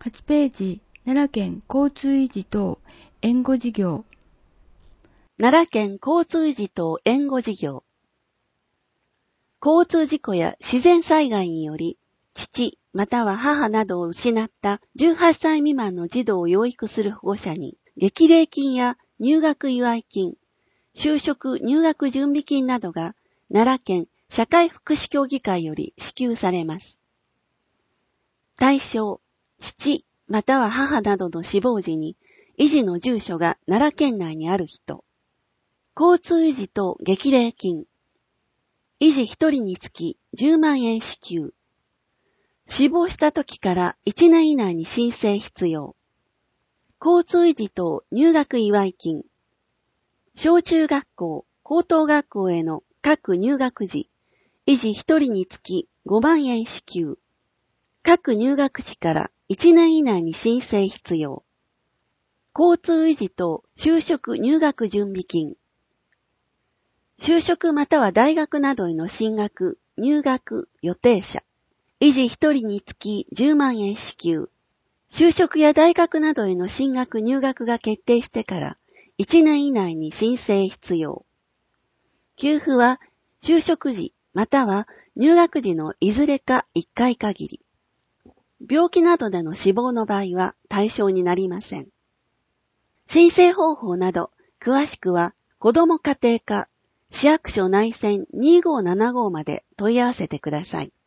8ページ、奈良県交通維持等援護事業。 奈良県交通維持等援護事業。交通事故や自然災害により、父または母などを失った18歳未満の児童を養育する保護者に、激励金や入学祝い金、就職入学準備金などが奈良県社会福祉協議会より支給されます。対象、父または母などの死亡時に維持の住所が奈良県内にある人。交通維持等激励金。維持1人につき10万円支給。死亡した時から1年以内に申請必要。交通維持等入学祝い金。小中学校、高等学校への各入学時、維持1人につき5万円支給。各入学時から1年以内に申請必要。交通維持等就職入学準備金。就職または大学などへの進学、入学予定者。維持1人につき10万円支給。就職や大学などへの進学入学が決定してから1年以内に申請必要。給付は就職時または入学時のいずれか1回限り。病気などでの死亡の場合は対象になりません。申請方法など詳しくは子ども家庭課市役所内線2575まで問い合わせてください。